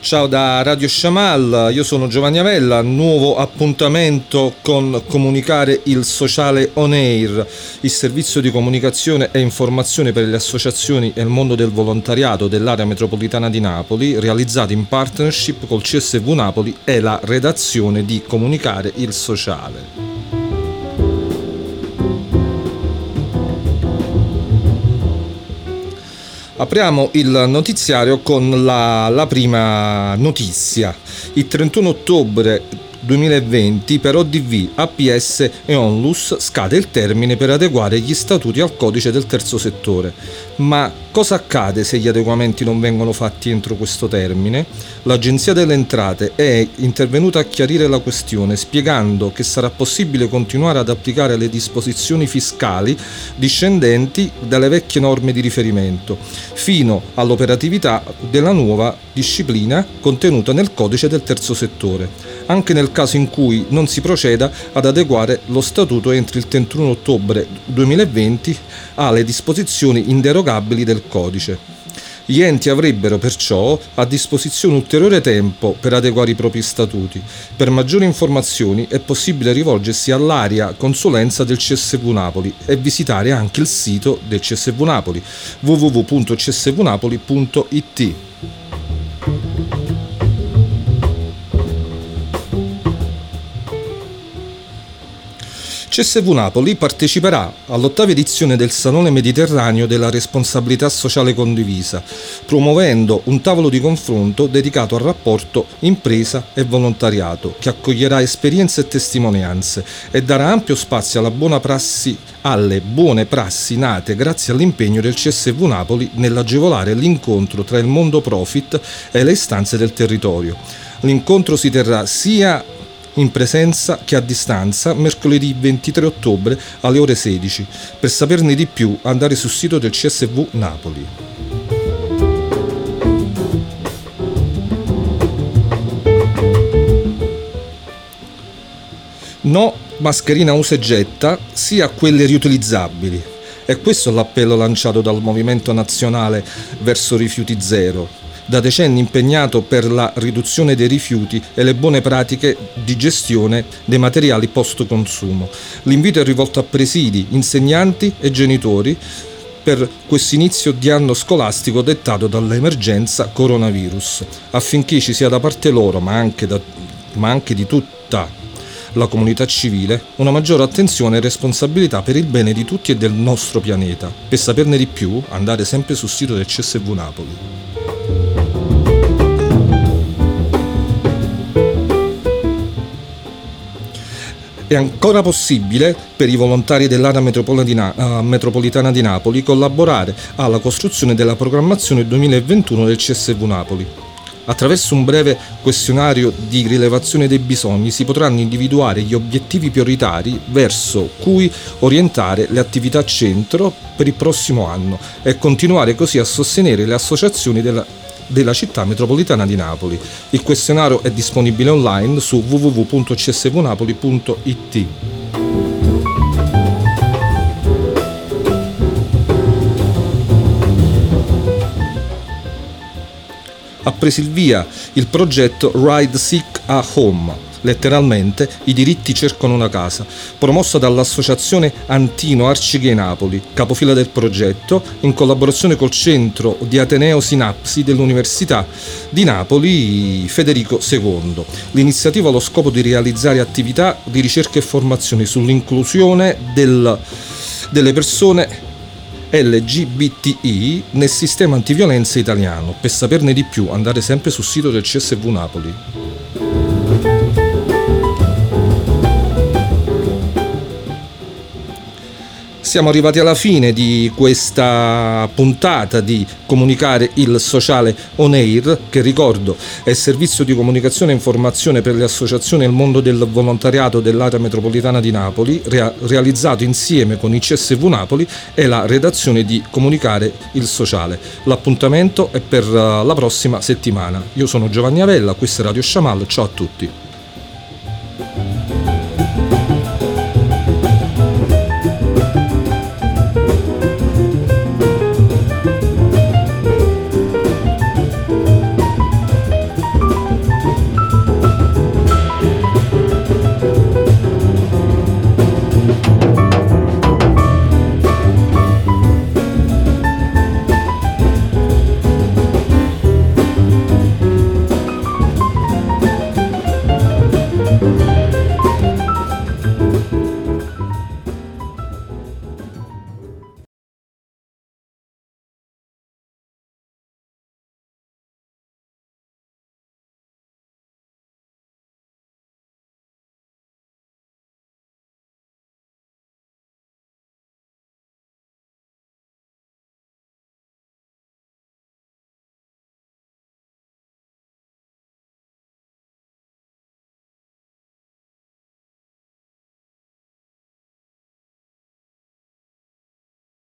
Ciao da Radio Shamal, io sono Giovanni Avella, nuovo appuntamento con Comunicare il Sociale On Air, il servizio di comunicazione e informazione per le associazioni e il mondo del volontariato dell'area metropolitana di Napoli, realizzato in partnership col CSV Napoli e la redazione di Comunicare il Sociale. Apriamo il notiziario con la prima notizia. Il 31 ottobre 2020 per ODV, APS e Onlus scade il termine per adeguare gli statuti al codice del terzo settore. Ma cosa accade se gli adeguamenti non vengono fatti entro questo termine? L'Agenzia delle Entrate è intervenuta a chiarire la questione, spiegando che sarà possibile continuare ad applicare le disposizioni fiscali discendenti dalle vecchie norme di riferimento, fino all'operatività della nuova disciplina contenuta nel codice del terzo settore, anche nel caso in cui non si proceda ad adeguare lo statuto entro il 31 ottobre 2020 alle disposizioni inderogabili del codice. Gli enti avrebbero perciò a disposizione ulteriore tempo per adeguare i propri statuti. Per maggiori informazioni è possibile rivolgersi all'area consulenza del CSV Napoli e visitare anche il sito del CSV Napoli www.csvnapoli.it. CSV Napoli parteciperà all'8ª edizione del Salone Mediterraneo della responsabilità sociale condivisa, promuovendo un tavolo di confronto dedicato al rapporto impresa e volontariato, che accoglierà esperienze e testimonianze e darà ampio spazio alle buone prassi nate grazie all'impegno del CSV Napoli nell'agevolare l'incontro tra il mondo profit e le istanze del territorio. L'incontro si terrà sia in presenza che a distanza mercoledì 23 ottobre alle ore 16. Per saperne di più andare sul sito del CSV Napoli. No mascherina usa e getta, sia quelle riutilizzabili. E questo è l'appello lanciato dal Movimento Nazionale verso Rifiuti Zero, da decenni impegnato per la riduzione dei rifiuti e le buone pratiche di gestione dei materiali post-consumo. L'invito è rivolto a presidi, insegnanti e genitori per questo inizio di anno scolastico dettato dall'emergenza coronavirus, affinché ci sia da parte loro, ma anche di tutta la comunità civile, una maggiore attenzione e responsabilità per il bene di tutti e del nostro pianeta. Per saperne di più, andare sempre sul sito del CSV Napoli. È ancora possibile per i volontari dell'area metropolitana di Napoli collaborare alla costruzione della programmazione 2021 del CSV Napoli. Attraverso un breve questionario di rilevazione dei bisogni si potranno individuare gli obiettivi prioritari verso cui orientare le attività a centro per il prossimo anno e continuare così a sostenere le associazioni della città metropolitana di Napoli. Il questionario è disponibile online su www.csvnapoli.it. Ha preso il via il progetto Ride Sick a Home, letteralmente i diritti cercano una casa, promosso dall'associazione Antino Arcigay Napoli, capofila del progetto, in collaborazione col centro di Ateneo Sinapsi dell'Università di Napoli Federico II. L'iniziativa ha lo scopo di realizzare attività di ricerca e formazione sull'inclusione delle persone LGBTI nel sistema antiviolenza italiano. Per saperne di più andare sempre sul sito del CSV Napoli. Siamo arrivati alla fine di questa puntata di Comunicare il Sociale On Air, che ricordo è il servizio di comunicazione e informazione per le associazioni e il mondo del volontariato dell'area metropolitana di Napoli, realizzato insieme con il CSV Napoli e la redazione di Comunicare il Sociale. L'appuntamento è per la prossima settimana. Io sono Giovanni Avella, questa è Radio Shamal, ciao a tutti.